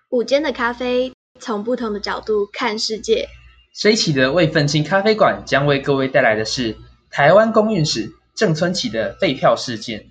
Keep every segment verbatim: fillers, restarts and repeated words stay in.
午间的咖啡，从不同的角度看世界。 水起的未愤青咖啡馆将为各位带来的是台湾公运史郑村起的废票事件。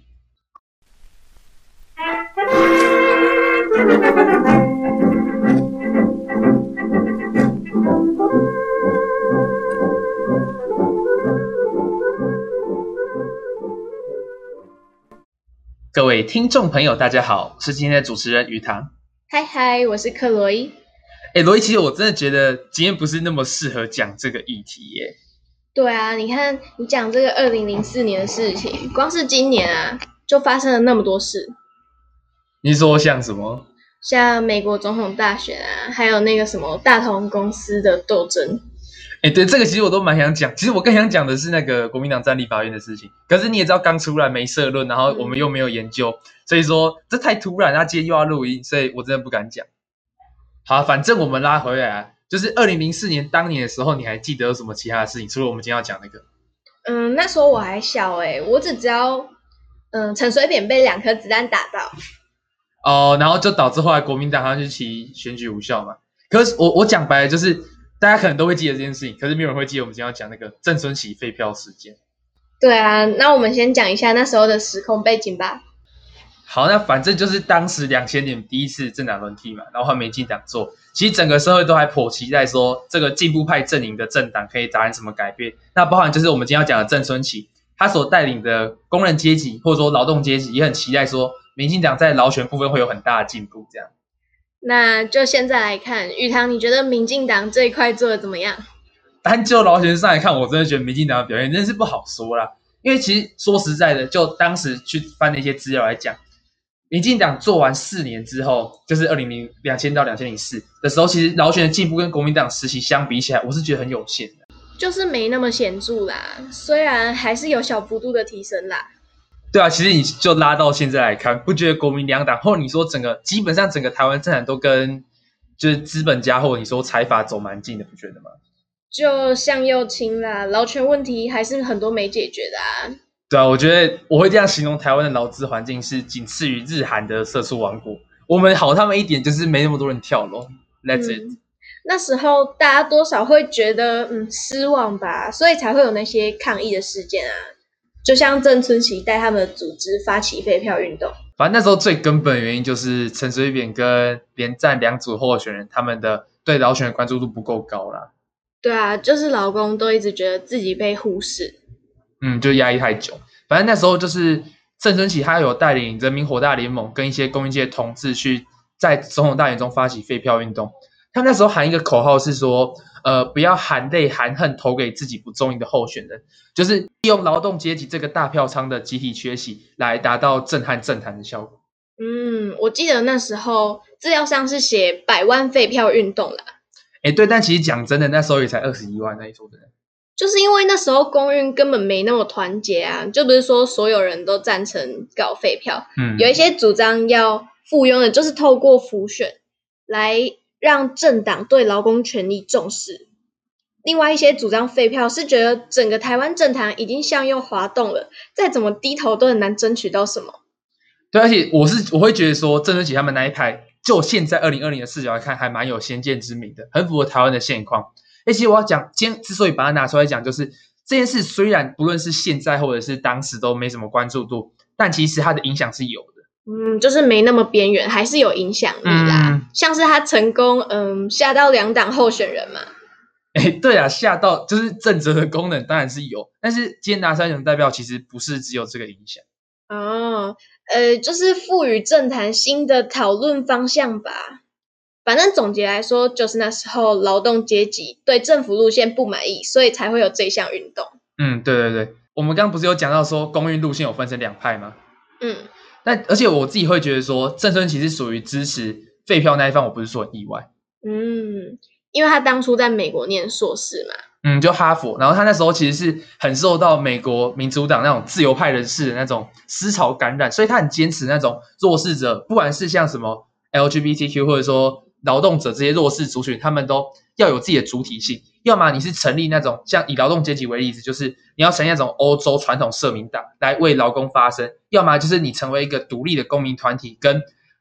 各位听众朋友大家好，我是今天的主持人于堂。 嗨嗨，我是克洛伊。 诶罗伊，其实我真的觉得今天不是那么适合讲这个议题耶。 对啊，你看你讲这个二零零四年的事情，光是今年啊就发生了那么多事。 你说像什么？ 像美国总统大选啊，还有那个什么大同公司的斗争。 哎，对，这个其实我都蛮想讲。其实我更想讲的是那个国民党战立法院的事情。可是你也知道，刚出来没社论，然后我们又没有研究，嗯、所以说这太突然。他今天又要录音，所以我真的不敢讲。好，反正我们拉回来啊，就是二零零四年当年的时候，你还记得有什么其他的事情？除了我们今天要讲那个？ 嗯，那时候我还小哎、欸，我只知道，嗯，陈水扁被两颗子弹打到。 哦，然后就导致后来国民党他就提选举无效嘛。可是我我讲白了就是。大家可能都会记得这件事情，可是没有人会记得我们今天要讲那个郑村起废票事件。 对啊，那我们先讲一下那时候的时空背景吧。 好，那反正就是当时两千年第一次政党轮替嘛，然后换民进党做，其实整个社会都还颇期待说这个进步派阵营的政党可以达成什么改变。那包含就是我们今天要讲的郑村起，他所带领的工人阶级或者说劳动阶级也很期待说民进党在劳权部分会有很大的进步这样。 那就现在来看，玉堂，你觉得民进党这一块做的怎么样？ 单就劳权上来看，我真的觉得民进党的表现真的是不好说啦。因为其实说实在的，就当时去翻那些资料来讲，民进党做完四年之后，就是二零零两千到两千零四的时候，其实劳权的进步跟国民党时期相比起来，我是觉得很有限的， 就是没那么显著啦。虽然还是有小幅度的提升啦。 对啊，其实你就拉到现在来看，不觉得国民两党，或者你说整个基本上整个台湾政坛都跟就是资本家或者你说财阀走蛮近的，不觉得吗？ 就向右倾啦，劳权问题还是很多没解决的啊。 对啊，我觉得我会这样形容台湾的劳资环境是仅次于日韩的社畜王国。我们好他们一点就是没那么多人跳楼 ，That's it、嗯。 那时候大家多少会觉得嗯失望吧，所以才会有那些抗议的事件啊。就像郑村起带他们的组织发起废票运动， 反正那时候最根本的原因就是陈水扁跟连战两组候选人他们的对劳权的关注度不够高啦。 对啊，就是劳工都一直觉得自己被忽视， 嗯，就压抑太久。反正那时候就是郑村起他有带领人民火大联盟跟一些工业界同志去在总统大选中发起废票运动。他那时候喊一个口号是说，呃，不要含泪含恨投给自己不中意的候选人，就是利用劳动阶级这个大票仓的集体缺席来达到震撼政坛的效果。 嗯，我记得那时候资料上是写百万废票运动啦。 哎，对，但其实讲真的，那时候也才二十一万，那你说真的。 就是因为那时候公运根本没那么团结啊，就不是说所有人都赞成搞废票，嗯，有一些主张要附庸的，就是透过辅选来让政党对劳工权益重视。另外一些主张废票是觉得整个台湾政坛已经向右滑动了，再怎么低头都很难争取到什么。 对，而且我是我会觉得说郑村起他们那一派，就现在二零二零的视角来看，还蛮有先见之明的，很符合台湾的现况。而且我要讲，今天之所以把它拿出来讲，就是这件事虽然不论是现在或者是当时都没什么关注度，但其实它的影响是有的。 嗯，就是没那么边缘，还是有影响力啦。嗯、像是他成功，嗯，吓到两党候选人嘛。 哎，对啊，吓到就是政治的功能当然是有，但是今天拿出来讲代表，其实不是只有这个影响。 哦，呃，就是赋予政坛新的讨论方向吧。反正总结来说，就是那时候劳动阶级对政府路线不满意，所以才会有这项运动。 嗯，对对对，我们刚刚不是有讲到说公运路线有分成两派吗？ 嗯， 但而且我自己会觉得说，郑村起是属于支持废票那一方，我不是说很意外。 嗯，因为他当初在美国念硕士嘛。 嗯，就哈佛，然后他那时候其实是很受到美国民主党那种自由派人士的那种思潮感染，所以他很坚持那种弱势者，不管是像什么 L G B T Q 或者说劳动者这些弱势族群，他们都要有自己的主体性。要么你是成立那种像以劳动阶级为例子，就是你要成立那种欧洲传统社民党来为劳工发声；要么就是你成为一个独立的公民团体，跟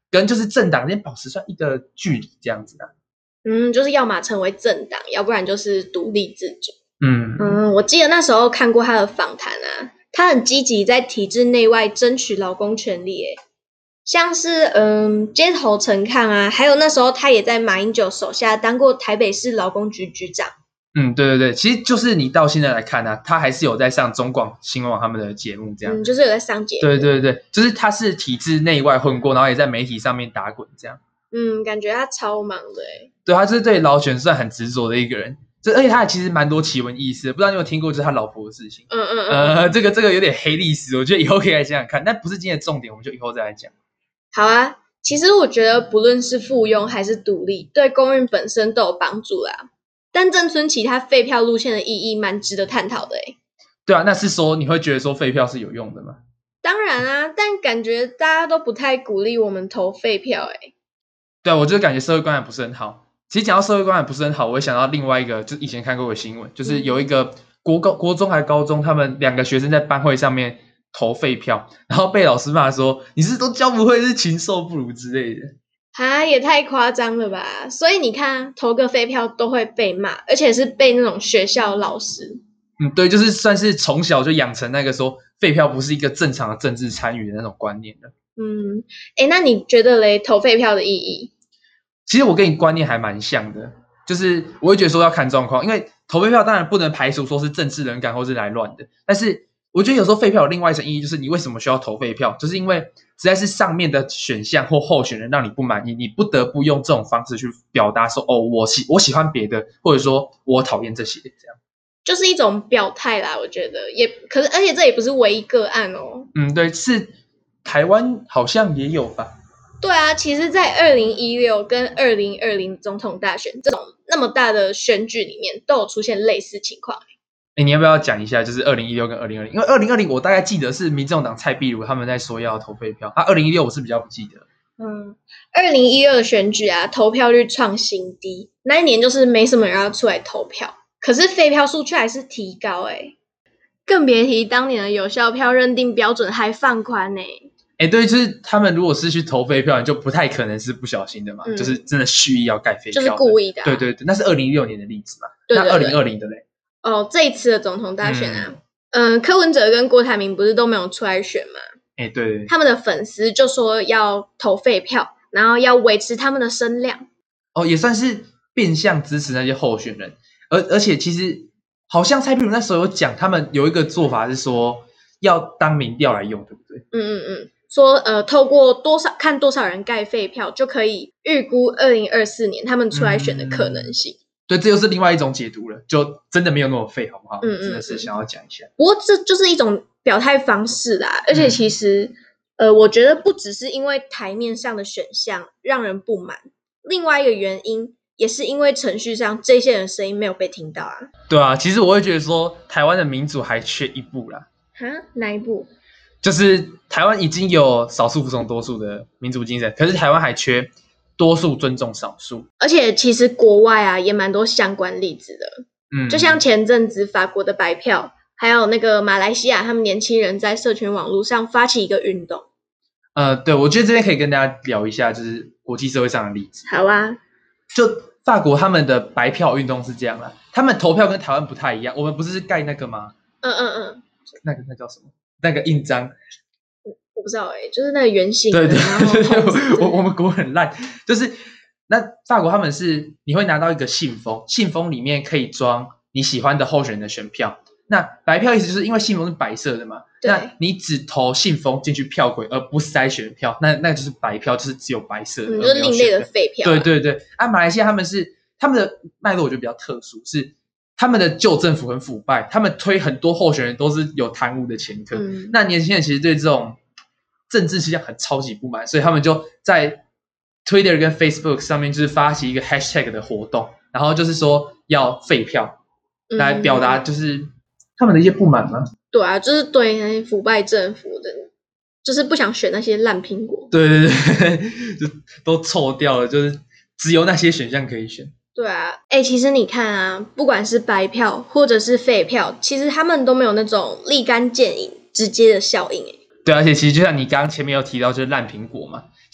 跟就是政党之间保持算一个距离这样子的。 嗯，就是要么成为政党，要不然就是独立自主。 嗯嗯，我记得那时候看过他的访谈啊，他很积极在体制内外争取劳工权利诶，像是嗯街头陈抗啊，还有那时候他也在马英九手下当过台北市劳工局局长。 嗯，对对对，其实就是你到现在来看啊，他还是有在上中广新闻网他们的节目这样。 嗯，就是有在上节目。 对对对，就是他是体制内外混过，然后也在媒体上面打滚这样。 嗯，感觉他超忙的诶。 对，他就是对劳权算很执着的一个人。这而且他其实蛮多奇闻异事的，不知道你有听过就是他老婆的事情。 嗯嗯嗯。 呃，这个这个有点黑历史，我觉得以后可以来想想看，但不是今天的重点，我们就以后再来讲。 好啊，其实我觉得不论是附庸还是独立，对公运本身都有帮助啦。但郑春琪他废票路线的意义蛮值得探讨的诶。 对啊，那是说你会觉得说废票是有用的吗？ 当然啊，但感觉大家都不太鼓励我们投废票诶。 对啊，我就感觉社会观感不是很好。其实讲到社会观感不是很好，我会想到另外一个，就是以前看过的新闻，就是有一个国高国中还高中，他们两个学生在班会上面投废票，然后被老师骂说你是都教不会，是禽兽不如之类的。 啊，也太夸张了吧！所以你看，投个废票都会被骂，而且是被那种学校老师。 嗯，对，就是算是从小就养成那个说废票不是一个正常的政治参与的那种观念了。 嗯，诶，那你觉得嘞，投废票的意义？ 其实我跟你观念还蛮像的，就是我会觉得说要看状况，因为投废票当然不能排除说是政治冷感或是来乱的，但是我觉得有时候废票有另外一层意义，就是你为什么需要投废票，就是因为实在是上面的选项或候选人让你不满意，你不得不用这种方式去表达说哦，我喜我喜欢别的，或者说我讨厌这些，这样就是一种表态啦。我觉得也可是，而且这也不是唯一个案哦。 嗯，对，是台湾好像也有吧。 对啊，其实在二零一六跟二零二零总统大选这种那么大的选举里面，都有出现类似情况。 哎，你要不要讲一下，就是二零一六跟二零二零？因为二零二零我大概记得是民众党蔡壁如他们在说要投废票，啊，二零一六我是比较不记得。 嗯，二零一六的选举啊，投票率创新低，那一年就是没什么人要出来投票，可是废票数却还是提高哎、欸，更别提当年的有效票认定标准还放宽呢、欸。 哎，对，就是他们如果是去投废票，你就不太可能是不小心的嘛， 嗯、 就是真的蓄意要盖废票， 就是故意的、啊。 对对对，那是二零一六年的例子嘛。 对对对， 那二零二零的嘞？ 哦，这一次的总统大选啊，嗯、呃，柯文哲跟郭台铭不是都没有出来选嘛？ 哎，对, 對， 他们的粉丝就说要投废票，然后要维持他们的声量。 哦，也算是变相支持那些候选人，而而且其实好像蔡壁如那时候有讲，他们有一个做法是说要当民调来用，对不对？ 嗯嗯嗯，说呃，透过多少看多少人盖废票，就可以预估二零二四年他们出来选的可能性。嗯、 对，这又是另外一种解读了，就真的没有那么废，好不好？ 嗯嗯， 真的是想要讲一下。 不过这就是一种表态方式啦，而且其实、嗯、呃，我觉得不只是因为台面上的选项让人不满，另外一个原因也是因为程序上这些人声音没有被听到啊。 对啊，其实我会觉得说台湾的民主还缺一步啦。 哈？哪一步？ 就是台湾已经有少数服从多数的民主精神，可是台湾还缺多数尊重少数。 而且其实国外啊也蛮多相关例子的，嗯，就像前阵子法国的白票，还有那个马来西亚他们年轻人在社群网络上发起一个运动。 呃，对，我觉得这边可以跟大家聊一下，就是国际社会上的例子。 好啊， 就法国他们的白票运动是这样啦，他们投票跟台湾不太一样，我们不是盖那个吗？ 嗯嗯嗯， 那个那叫什么？那个印章。 我不知道哎、欸，就是那个圆形的。对对对， 我我们国很烂，就是那法国他们是你会拿到一个信封，信封里面可以装你喜欢的候选人的选票。那白票意思就是因为信封是白色的嘛，那你只投信封进去票轨，而不筛选票，那那就是白票，就是只有白色的， 嗯，就是另类的废票、啊。 对对对，啊，马来西亚他们是他们的脉络，我觉得比较特殊，是他们的旧政府很腐败，他们推很多候选人都是有贪污的前科。嗯、那年轻人其实对这种政治倾向很超级不满，所以他们就在 Twitter 跟 Facebook 上面就是发起一个 hashtag 的活动，然后就是说要废票，来表达就是他们的一些不满吗？ 对啊，就是对那些腐败政府的，就是不想选那些烂苹果。 对对对，就都臭掉了，就是只有那些选项可以选。 对啊，哎、欸，其实你看啊，不管是白票或者是废票，其实他们都没有那种立竿见影、直接的效应、欸。 对，而且其实就像你刚刚前面有提到，就是烂苹果嘛，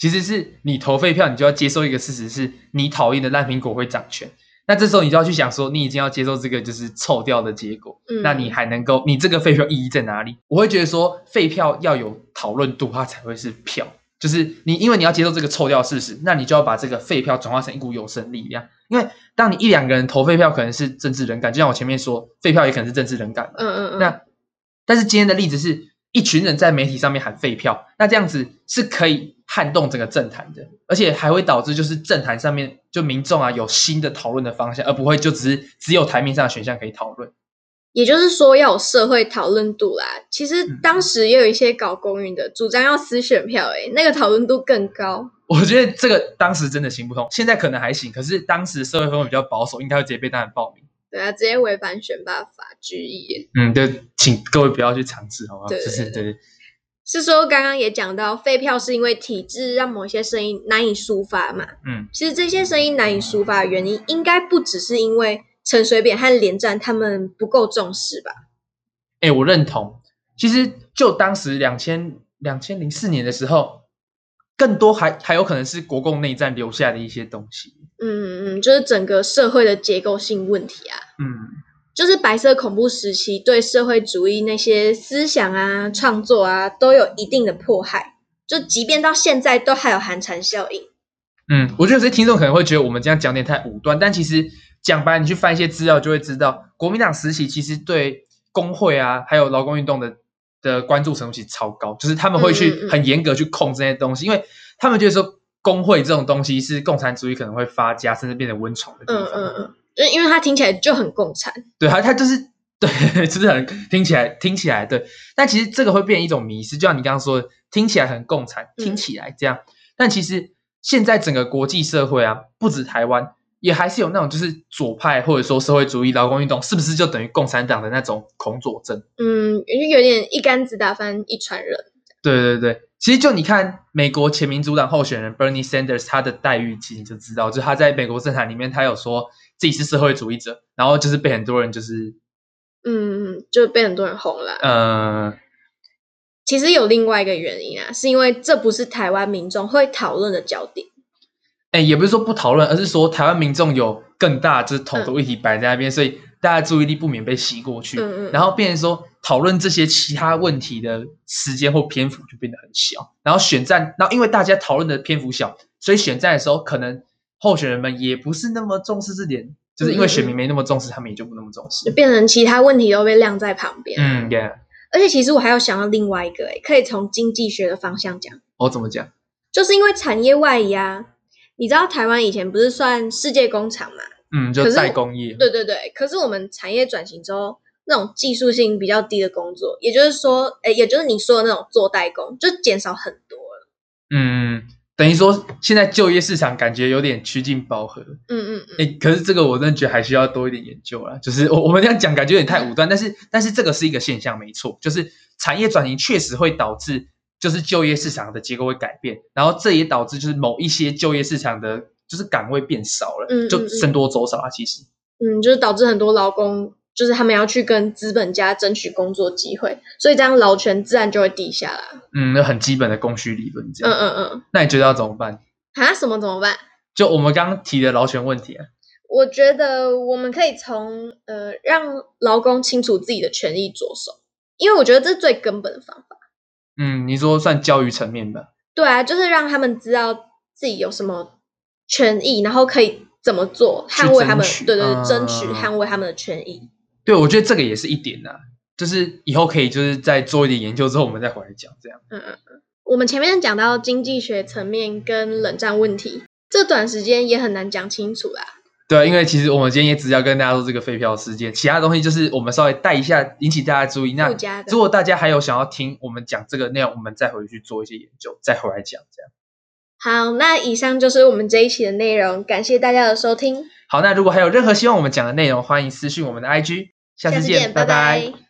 其实是你投废票，你就要接受一个事实，是你讨厌的烂苹果会掌权。那这时候你就要去想说，你已经要接受这个就是臭掉的结果，嗯、那你还能够，你这个废票意义在哪里？我会觉得说，废票要有讨论度，它才会是票。就是你，因为你要接受这个臭掉的事实，那你就要把这个废票转化成一股有生力量。因为当你一两个人投废票，可能是政治冷感，就像我前面说，废票也可能是政治冷感。 嗯嗯嗯。 那但是今天的例子是一群人在媒体上面喊废票，那这样子是可以撼动整个政坛的，而且还会导致就是政坛上面就民众啊有新的讨论的方向，而不会就只是只有台面上的选项可以讨论。 也就是说要有社会讨论度啦。其实当时也有一些搞公运的主张要撕选票，欸，那个讨论度更高。 我觉得这个当时真的行不通，现在可能还行，可是当时社会氛围比较保守，应该会直接被当成暴民。 对啊，直接违反选罢法拘役。 嗯，对，请各位不要去尝试，好不好？对对对，对对是说刚刚也讲到，废票是因为体制让某些声音难以抒发嘛。 嗯， 其实这些声音难以抒发的原因，应该不只是因为陈水扁和连战他们不够重视吧？ 哎，我认同。其实就当时两千两千零四年的时候，更多还还有可能是国共内战留下的一些东西。 嗯嗯，就是整个社会的结构性问题啊。 嗯， 就是白色恐怖时期对社会主义那些思想啊、创作啊，都有一定的迫害。就即便到现在，都还有寒蝉效应。 嗯，我觉得有些听众可能会觉得我们这样讲点太武断，但其实讲白，你去翻一些资料就会知道，国民党时期其实对工会啊，还有劳工运动的的关注程度其实超高，就是他们会去很严格去控这些东西，嗯嗯嗯，因为他们觉得说工会这种东西是共产主义可能会发家甚至变成温床的地方。 嗯嗯嗯，就因为它听起来就很共产。 对，它它就是对，就是很听起来听起来对，但其实这个会变成一种迷思，就像你刚刚说的，听起来很共产，听起来这样，嗯、但其实现在整个国际社会啊，不止台湾。也还是有那种就是左派或者说社会主义劳工运动，是不是就等于共产党的那种恐左症？ 嗯，有点一竿子打翻一船人。 对对对，其实就你看美国前民主党候选人 Bernie Sanders 他的待遇，其实你就知道，就是他在美国政坛里面，他有说自己是社会主义者，然后就是被很多人就是嗯，就被很多人红了。 呃， 其实有另外一个原因啊，是因为这不是台湾民众会讨论的焦点。 哎，也不是说不讨论，而是说台湾民众有更大就是统独议题摆在那边，嗯、所以大家注意力不免被吸过去，嗯嗯，然后变成说讨论这些其他问题的时间或篇幅就变得很小，然后选战，然后因为大家讨论的篇幅小，所以选战的时候可能候选人们也不是那么重视这点，就是因为选民没那么重视，嗯嗯，他们也就不那么重视， 就变成其他问题都被晾在旁边。 嗯 ，yeah。 而且其实我还要想到另外一个，可以从经济学的方向讲。 哦，怎么讲？ 就是因为产业外移啊。你知道台湾以前不是算世界工厂嘛？ 嗯，就代工业。 对对对，可是我们产业转型之后，那种技术性比较低的工作，也就是说，诶也就是你说的那种做代工，就减少很多了。 嗯，等于说现在就业市场感觉有点趋近饱和。 嗯嗯嗯。 诶，可是这个我真的觉得还需要多一点研究啦。就是我我们这样讲感觉有点太武断，但是但是这个是一个现象，没错，就是产业转型确实会导致。就是就业市场的结构会改变，然后这也导致就是某一些就业市场的就是岗位变少了，嗯嗯嗯，就僧多粥少啊。其实， 嗯，就是导致很多劳工就是他们要去跟资本家争取工作机会，所以这样劳权自然就会低下来。 嗯，那很基本的供需理论这样。 嗯嗯嗯。 那你觉得要怎么办？ 啊？什么怎么办？ 就我们刚刚提的劳权问题啊。 我觉得我们可以从呃让劳工清楚自己的权益着手，因为我觉得这是最根本的方法。 嗯，你说算教育层面吧？ 对啊，就是让他们知道自己有什么权益，然后可以怎么做，捍卫他们，对对对，呃、争取捍卫他们的权益。 对，我觉得这个也是一点啊，就是以后可以就是再做一点研究之后，我们再回来讲这样。 嗯嗯嗯。我们前面讲到经济学层面跟冷战问题，这短时间也很难讲清楚啦。 对啊，因为其实我们今天也只要跟大家说这个废票事件，其他东西就是我们稍微带一下，引起大家注意。那如果大家还有想要听我们讲这个内容，我们再回去做一些研究，再回来讲这样。 好，那以上就是我们这一期的内容，感谢大家的收听。 好，那如果还有任何希望我们讲的内容，欢迎私讯我们的 I G， 下次见， 下次见，拜拜。拜拜。